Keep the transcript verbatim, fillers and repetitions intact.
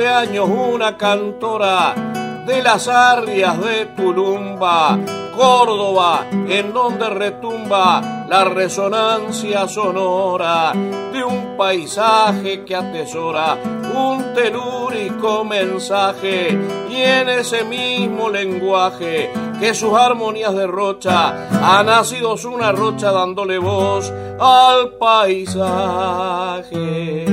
de años una cantora de las arrias de Tulumba, Córdoba, en donde retumba la resonancia sonora de un paisaje que atesora un telúrico mensaje, y en ese mismo lenguaje que sus armonías derrocha, ha nacido una rocha dándole voz al paisaje.